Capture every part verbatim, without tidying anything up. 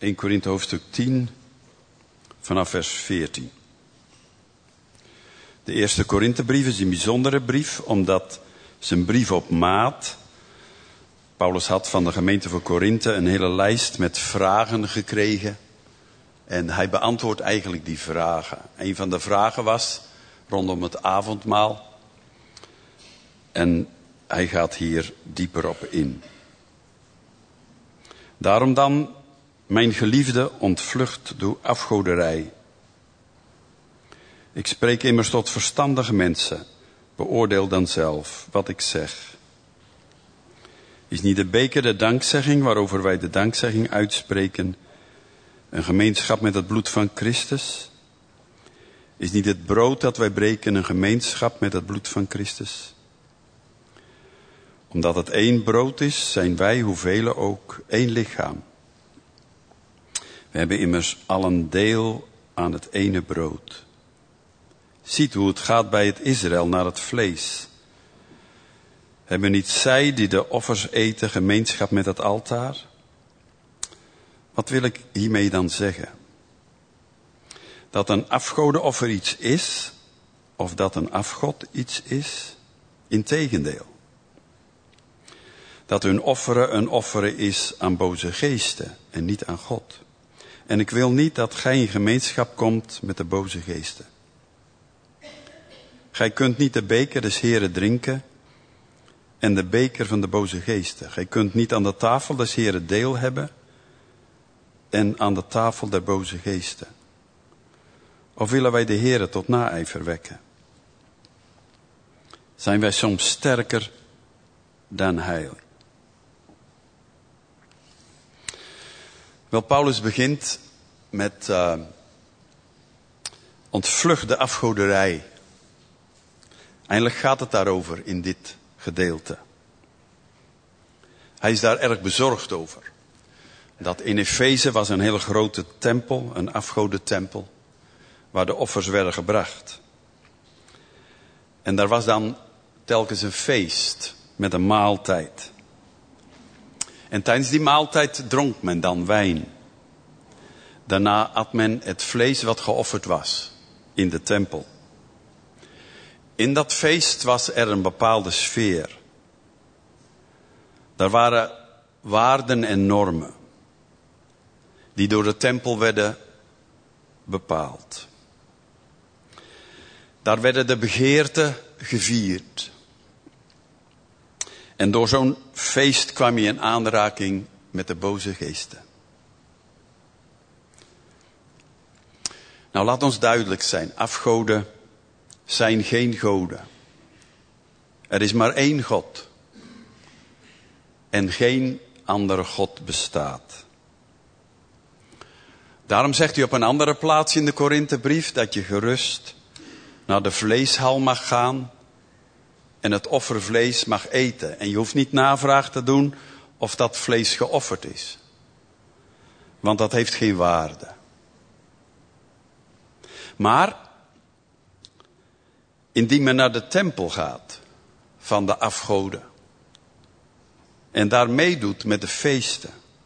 eerste Korinthe hoofdstuk tien, vanaf vers veertien. De eerste Korinthebrief is een bijzondere brief, omdat zijn brief op maat. Paulus had van de gemeente van Korinthe een hele lijst met vragen gekregen. En hij beantwoordt eigenlijk die vragen. Een van de vragen was rondom het avondmaal. En hij gaat hier dieper op in. Daarom dan, mijn geliefde, ontvlucht door afgoderij. Ik spreek immers tot verstandige mensen. Beoordeel dan zelf wat ik zeg. Is niet de beker de dankzegging waarover wij de dankzegging uitspreken een gemeenschap met het bloed van Christus? Is niet het brood dat wij breken een gemeenschap met het bloed van Christus? Omdat het één brood is, zijn wij, hoeveel ook, één lichaam. We hebben immers allen deel aan het ene brood. Ziet hoe het gaat bij het Israël naar het vlees. Hebben niet zij die de offers eten gemeenschap met het altaar? Wat wil ik hiermee dan zeggen? Dat een afgodenoffer iets is, of dat een afgod iets is? Integendeel. Dat hun offeren een offeren is aan boze geesten en niet aan God. En ik wil niet dat gij in gemeenschap komt met de boze geesten. Gij kunt niet de beker des Heren drinken en de beker van de boze geesten. Gij kunt niet aan de tafel des Heren deel hebben en aan de tafel der boze geesten. Of willen wij de Heren tot naijver wekken? Zijn wij soms sterker dan Hij? Wel, Paulus begint met uh, ontvlucht de afgoderij. Eindelijk gaat het daarover in dit gedeelte. Hij is daar erg bezorgd over. Dat in Efeze was een hele grote tempel, een afgodentempel, waar de offers werden gebracht. En daar was dan telkens een feest met een maaltijd. En tijdens die maaltijd dronk men dan wijn. Daarna at men het vlees wat geofferd was in de tempel. In dat feest was er een bepaalde sfeer. Daar waren waarden en normen die door de tempel werden bepaald. Daar werden de begeerten gevierd. En door zo'n feest kwam je in aanraking met de boze geesten. Nou, laat ons duidelijk zijn. Afgoden zijn geen goden. Er is maar één God. En geen andere God bestaat. Daarom zegt hij op een andere plaats in de Korinthebrief dat je gerust naar de vleeshal mag gaan en het offervlees mag eten. En je hoeft niet navraag te doen of dat vlees geofferd is. Want dat heeft geen waarde. Maar indien men naar de tempel gaat van de afgoden en daar meedoet met de feesten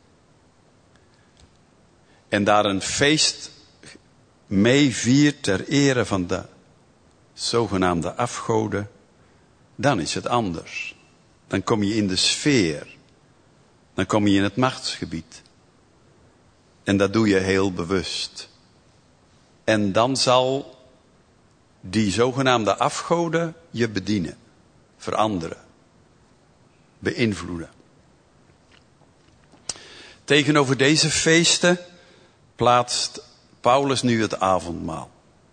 en daar een feest mee viert ter ere van de zogenaamde afgoden, dan is het anders. Dan kom je in de sfeer. Dan kom je in het machtsgebied. En dat doe je heel bewust. En dan zal die zogenaamde afgoden je bedienen, veranderen, beïnvloeden. Tegenover deze feesten plaatst Paulus nu het avondmaal.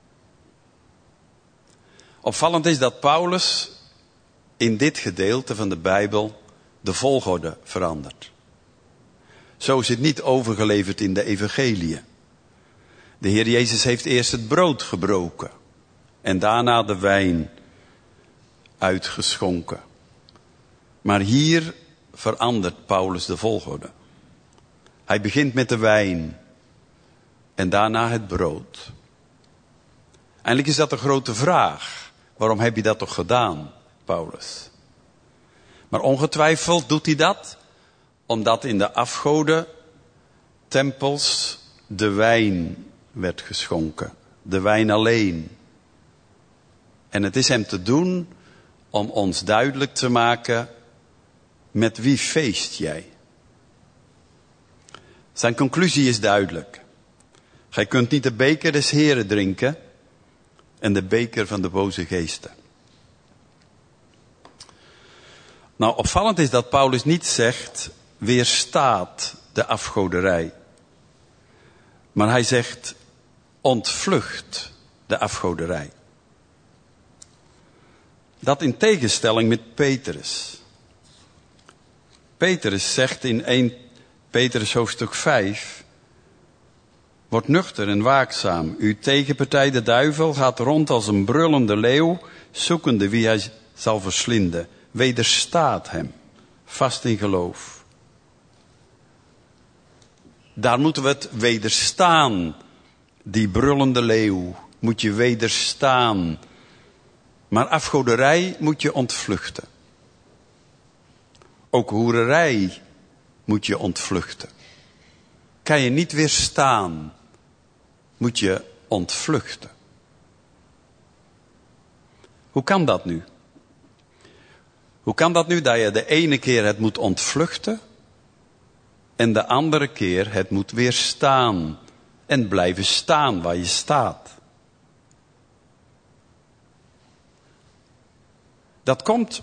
Opvallend is dat Paulus in dit gedeelte van de Bijbel de volgorde verandert. Zo is het niet overgeleverd in de evangeliën. De Heer Jezus heeft eerst het brood gebroken en daarna de wijn uitgeschonken. Maar hier verandert Paulus de volgorde. Hij begint met de wijn en daarna het brood. Eigenlijk is dat een grote vraag. Waarom heb je dat toch gedaan, Paulus? Maar ongetwijfeld doet hij dat omdat in de afgoden tempels de wijn werd geschonken. De wijn alleen. En het is hem te doen om ons duidelijk te maken, met wie feest jij? Zijn conclusie is duidelijk. Gij kunt niet de beker des Heren drinken en de beker van de boze geesten. Nou, opvallend is dat Paulus niet zegt, weerstaat de afgoderij. Maar hij zegt, ontvlucht de afgoderij. Dat in tegenstelling met Petrus. Petrus zegt in eerste Petrus hoofdstuk vijf, word nuchter en waakzaam. Uw tegenpartij de duivel gaat rond als een brullende leeuw, zoekende wie hij zal verslinden. Wederstaat hem, vast in geloof. Daar moeten we het wederstaan. Die brullende leeuw moet je wederstaan. Maar afgoderij moet je ontvluchten. Ook hoererij moet je ontvluchten. Kan je niet weerstaan, moet je ontvluchten. Hoe kan dat nu? Hoe kan dat nu dat je de ene keer het moet ontvluchten en de andere keer het moet weerstaan en blijven staan waar je staat? Dat komt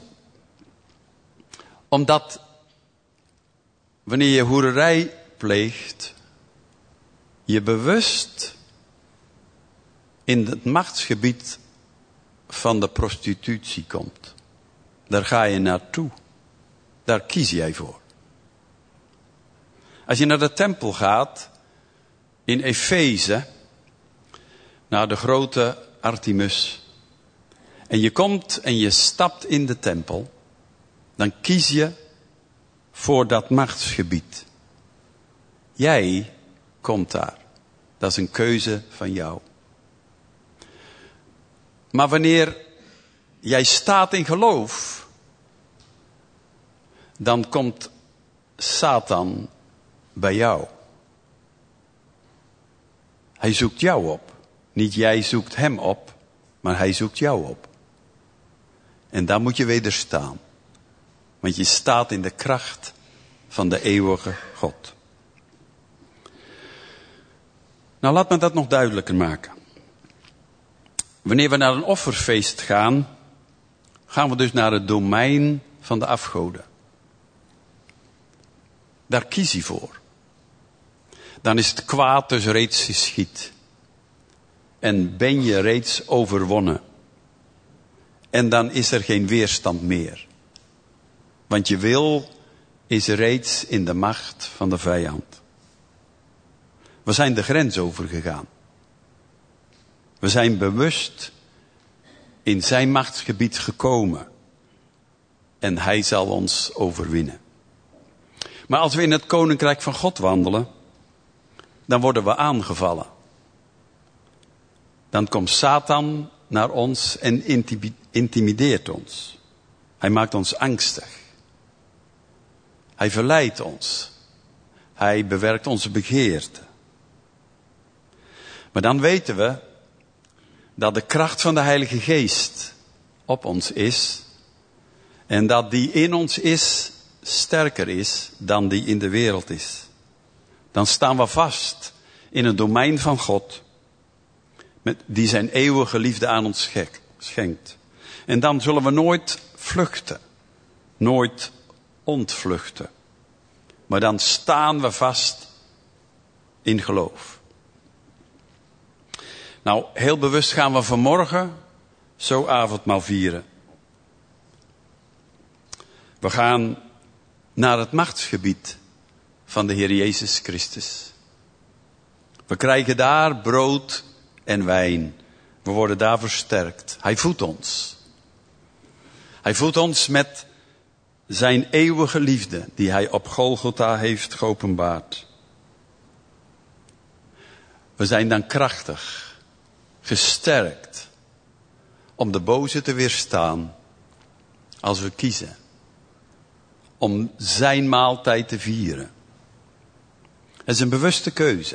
omdat wanneer je hoererij pleegt, je bewust in het machtsgebied van de prostitutie komt. Daar ga je naartoe. Daar kies jij voor. Als je naar de tempel gaat, in Efeze, naar de grote Artemis, en je komt en je stapt in de tempel, dan kies je voor dat machtsgebied. Jij komt daar. Dat is een keuze van jou. Maar wanneer jij staat in geloof, dan komt Satan bij jou. Hij zoekt jou op. Niet jij zoekt hem op, maar hij zoekt jou op. En daar moet je wederstaan. Want je staat in de kracht van de eeuwige God. Nou, laat me dat nog duidelijker maken. Wanneer we naar een offerfeest gaan, gaan we dus naar het domein van de afgoden. Daar kies je voor. Dan is het kwaad dus reeds geschied. En ben je reeds overwonnen. En dan is er geen weerstand meer. Want je wil is reeds in de macht van de vijand. We zijn de grens overgegaan. We zijn bewust in zijn machtsgebied gekomen. En hij zal ons overwinnen. Maar als we in het koninkrijk van God wandelen, dan worden we aangevallen. Dan komt Satan naar ons en intimideert ons. Hij maakt ons angstig. Hij verleidt ons. Hij bewerkt onze begeerten. Maar dan weten we dat de kracht van de Heilige Geest op ons is. En dat die in ons is sterker is dan die in de wereld is. Dan staan we vast in het domein van God. Met die zijn eeuwige liefde aan ons schenkt. En dan zullen we nooit vluchten. Nooit ontvluchten. Maar dan staan we vast in geloof. Nou, heel bewust gaan we vanmorgen zo avondmaal vieren. We gaan naar het machtsgebied van de Heer Jezus Christus. We krijgen daar brood en wijn. We worden daar versterkt. Hij voedt ons. Hij voedt ons met zijn eeuwige liefde die hij op Golgotha heeft geopenbaard. We zijn dan krachtig, gesterkt om de boze te weerstaan als we kiezen om zijn maaltijd te vieren. Het is een bewuste keuze.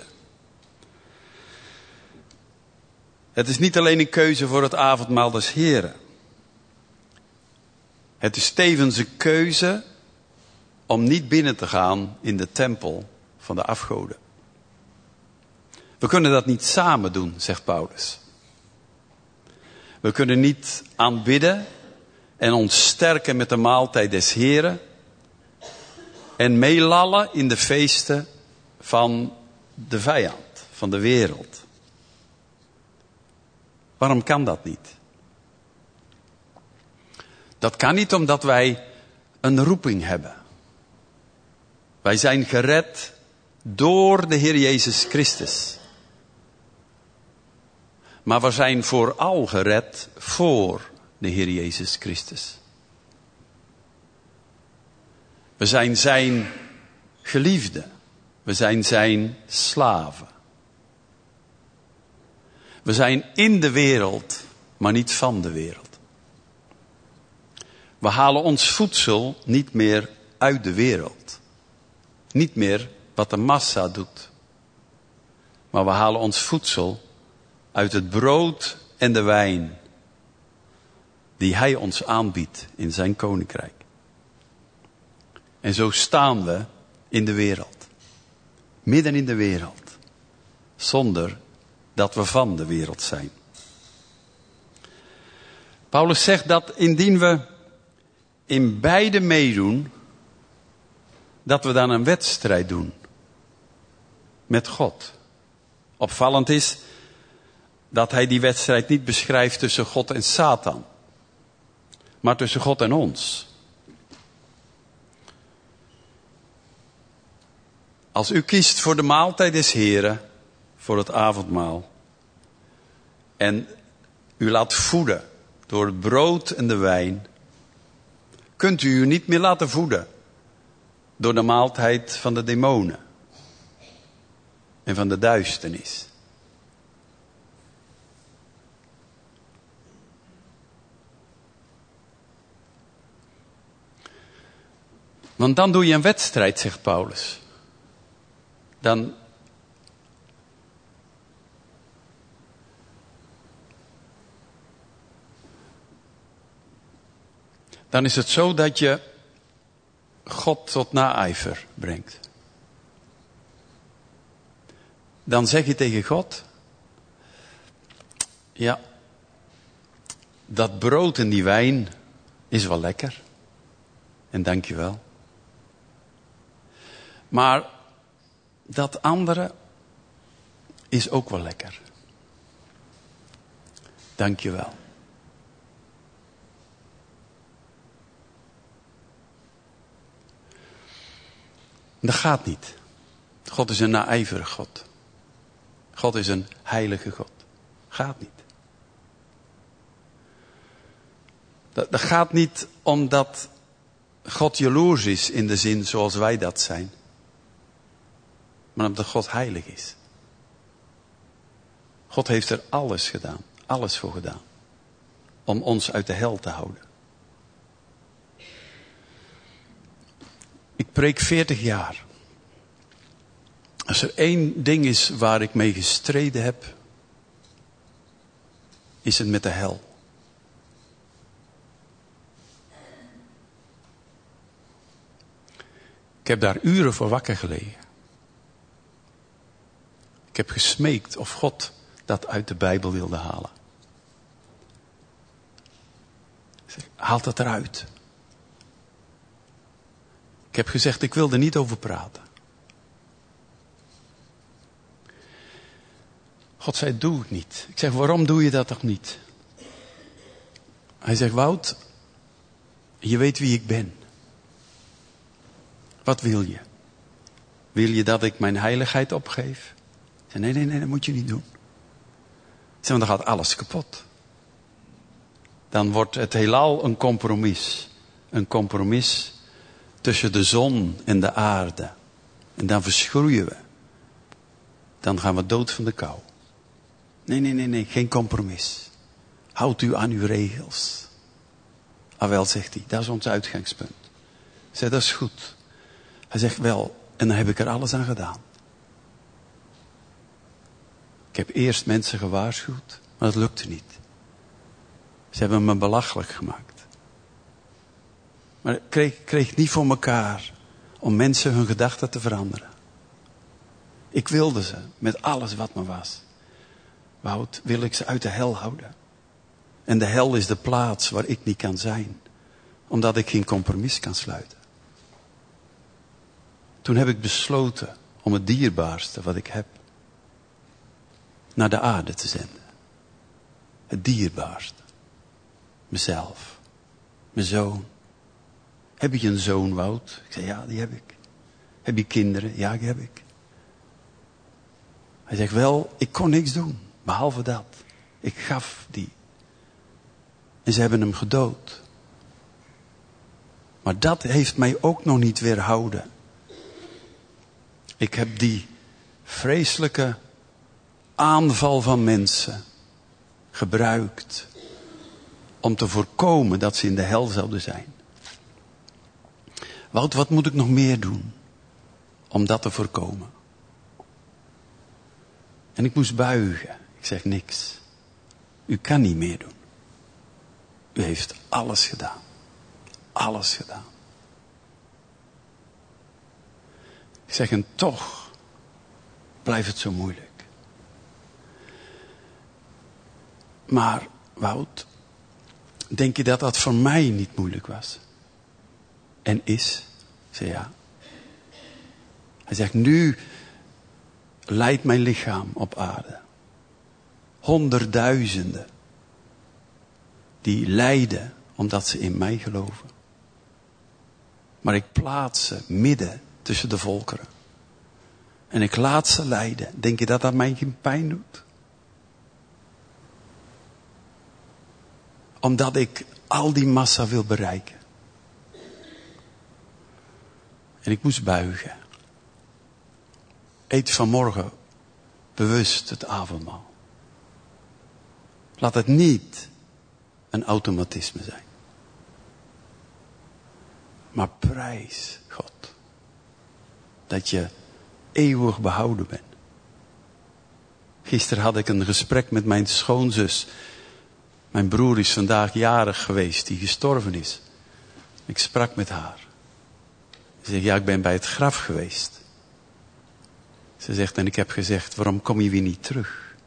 Het is niet alleen een keuze voor het avondmaal des Heren. Het is tevens een keuze om niet binnen te gaan in de tempel van de afgoden. We kunnen dat niet samen doen, zegt Paulus. We kunnen niet aanbidden en ons sterken met de maaltijd des Heren en meelallen in de feesten van de vijand, van de wereld. Waarom kan dat niet? Dat kan niet omdat wij een roeping hebben. Wij zijn gered door de Heer Jezus Christus. Maar we zijn vooral gered voor de Heer Jezus Christus. We zijn zijn geliefden. We zijn zijn slaven. We zijn in de wereld, maar niet van de wereld. We halen ons voedsel niet meer uit de wereld. Niet meer wat de massa doet. Maar we halen ons voedsel uit het brood en de wijn die hij ons aanbiedt in zijn koninkrijk. En zo staan we in de wereld. Midden in de wereld. Zonder dat we van de wereld zijn. Paulus zegt dat indien we in beide meedoen, dat we dan een wedstrijd doen met God. Opvallend is dat hij die wedstrijd niet beschrijft tussen God en Satan, maar tussen God en ons. Als u kiest voor de maaltijd des Heren, voor het avondmaal, en u laat voeden door het brood en de wijn, kunt u u niet meer laten voeden door de maaltijd van de demonen en van de duisternis. Want dan doe je een wedstrijd, zegt Paulus. Dan Dan is het zo dat je God tot naijver brengt. Dan zeg je tegen God: ja, dat brood en die wijn is wel lekker. En dank je wel. Maar dat andere is ook wel lekker. Dank je wel. Dat gaat niet. God is een naijverig God. God is een heilige God. Gaat niet. Dat, dat gaat niet omdat God jaloers is in de zin zoals wij dat zijn. Maar omdat God heilig is. God heeft er alles gedaan. Alles voor gedaan. Om ons uit de hel te houden. Ik preek veertig jaar. Als er één ding is waar ik mee gestreden heb, is het met de hel. Ik heb daar uren voor wakker gelegen. Ik heb gesmeekt of God dat uit de Bijbel wilde halen. Ik zeg, haal dat eruit. Ik heb gezegd, ik wil er niet over praten. God zei, doe het niet. Ik zeg, waarom doe je dat toch niet? Hij zegt, Wout, je weet wie ik ben. Wat wil je? Wil je dat ik mijn heiligheid opgeef? Ik zeg, nee, nee, nee, dat moet je niet doen. Ik zeg, want dan gaat alles kapot. Dan wordt het heelal een compromis. Een compromis tussen de zon en de aarde. En dan verschroeien we. Dan gaan we dood van de kou. Nee, nee, nee, nee, geen compromis. Houdt u aan uw regels. Ah wel, zegt hij, dat is ons uitgangspunt. Ik zeg, dat is goed. Hij zegt, wel, en dan heb ik er alles aan gedaan. Ik heb eerst mensen gewaarschuwd, maar dat lukte niet. Ze hebben me belachelijk gemaakt. Maar ik kreeg, kreeg niet voor elkaar om mensen hun gedachten te veranderen. Ik wilde ze met alles wat me was. Wout, wil ik ze uit de hel houden. En de hel is de plaats waar ik niet kan zijn. Omdat ik geen compromis kan sluiten. Toen heb ik besloten om het dierbaarste wat ik heb naar de aarde te zenden. Het dierbaarste. Mezelf. Mijn zoon. Heb je een zoon, Wout? Ik zei, ja, die heb ik. Heb je kinderen? Ja, die heb ik. Hij zegt, wel, ik kon niks doen. Behalve dat. Ik gaf die. En ze hebben hem gedood. Maar dat heeft mij ook nog niet weerhouden. Ik heb die vreselijke aanval van mensen gebruikt om te voorkomen dat ze in de hel zouden zijn. Wout, wat moet ik nog meer doen om dat te voorkomen? En ik moest buigen. Ik zeg niks. U kan niet meer doen. U heeft alles gedaan. Alles gedaan. Ik zeg, en toch blijft het zo moeilijk. Maar Wout, denk je dat dat voor mij niet moeilijk was? En is? Ik zeg ja. Hij zegt, nu lijdt mijn lichaam op aarde. Honderdduizenden. Die lijden omdat ze in mij geloven. Maar ik plaats ze midden tussen de volkeren. En ik laat ze lijden. Denk je dat dat mij geen pijn doet? Omdat ik al die massa wil bereiken. En ik moest buigen. Eet vanmorgen bewust het avondmaal. Laat het niet een automatisme zijn. Maar prijs God. Dat je eeuwig behouden bent. Gisteren had ik een gesprek met mijn schoonzus. Mijn broer is vandaag jarig geweest, die gestorven is. Ik sprak met haar. Ze zegt, ja, ik ben bij het graf geweest. Ze zegt, en ik heb gezegd, waarom kom je weer niet terug?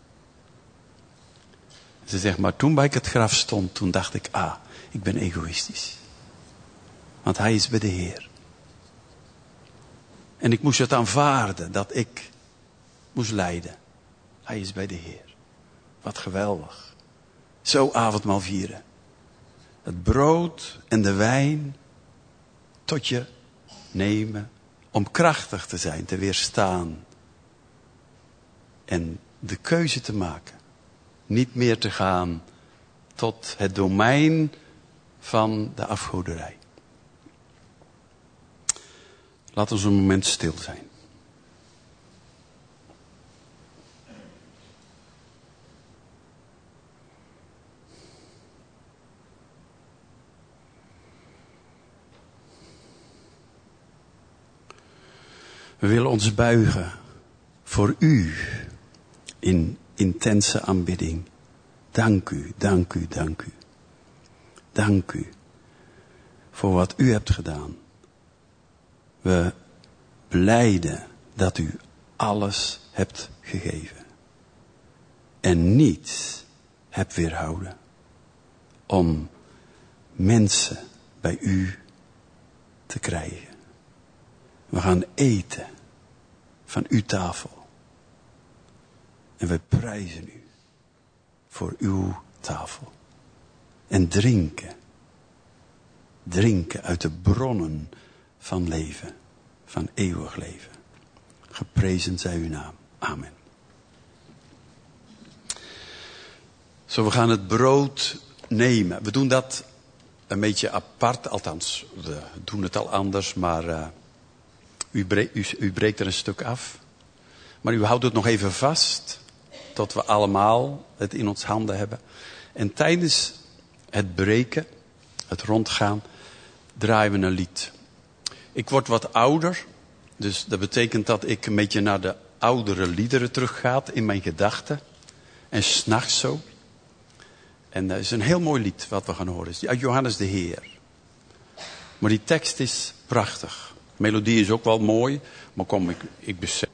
Ze zegt, maar toen bij ik het graf stond, toen dacht ik, ah, ik ben egoïstisch. Want hij is bij de Heer. En ik moest het aanvaarden, dat ik moest lijden. Hij is bij de Heer. Wat geweldig. Zo avondmaal vieren. Het brood en de wijn tot je nemen om krachtig te zijn, te weerstaan. En de keuze te maken. Niet meer te gaan tot het domein van de afgoderij. Laten we een moment stil zijn. We willen ons buigen voor u in intense aanbidding. Dank u, dank u, dank u. Dank u voor wat u hebt gedaan. We blijden dat u alles hebt gegeven. En niets hebt weerhouden om mensen bij u te krijgen. We gaan eten van uw tafel. En we prijzen u voor uw tafel. En drinken. Drinken uit de bronnen van leven. Van eeuwig leven. Geprezen zij uw naam. Amen. Zo, we gaan het brood nemen. We doen dat een beetje apart. Althans, we doen het al anders. Maar uh, u, breekt, u, u breekt er een stuk af. Maar u houdt het nog even vast. Tot we allemaal het in ons handen hebben. En tijdens het breken, het rondgaan, draaien we een lied. Ik word wat ouder. Dus dat betekent dat ik een beetje naar de oudere liederen teruggaat in mijn gedachten. En 's nachts zo. En dat is een heel mooi lied wat we gaan horen. Het is uit Johannes de Heer. Maar die tekst is prachtig. De melodie is ook wel mooi. Maar kom, ik, ik besef